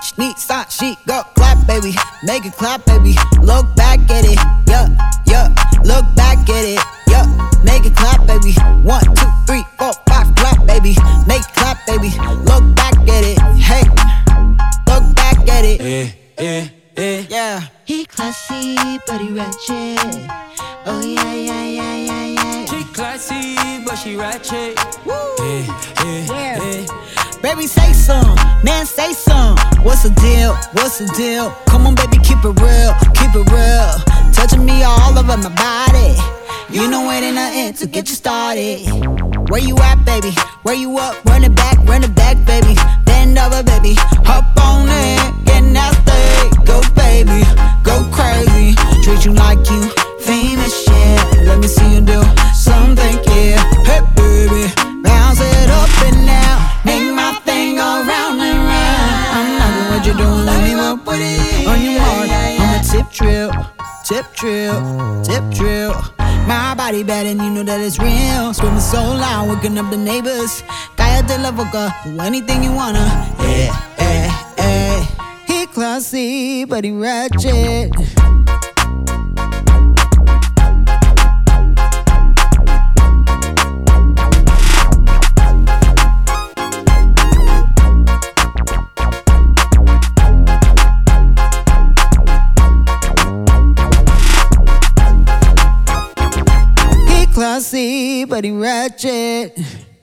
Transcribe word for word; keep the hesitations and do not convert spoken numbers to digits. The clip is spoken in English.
She need side, she go clap, baby. Make it clap, baby. Look back at it, yeah, yeah. Look back at it, yeah. Make it clap, baby. One, two, three, four, five, clap, baby. Make it clap, baby. Look back at it, hey. Look back at it, eh, eh, eh. Yeah. He classy, but he ratchet. Oh yeah, yeah, yeah, yeah, yeah. She classy, but she ratchet. Woo. Eh, eh, Yeah. eh. Baby, say some, man, say some. What's the deal? What's the deal? Come on, baby, keep it real, keep it real. Touching me all over my body. You know it ain't nothing to get you started. Where you at, baby? Where you up? Run it back, run it back, baby. Bend over, baby. Hop on it, get nasty. Go, baby, go crazy. Treat you like you famous shit. Let me see you do something, yeah. Hey, baby, bounce it up and down. Make my thing go round and round. I'm liking what you're doing, let me work with it. On your mark, I'm a tip drill, tip drill, tip drill. My body bad and you know that it's real. Screaming so loud, waking up the neighbors. Cállate la boca, do anything you wanna. Yeah, yeah, yeah. He classy, but he ratchet. Classy, but he ratchet.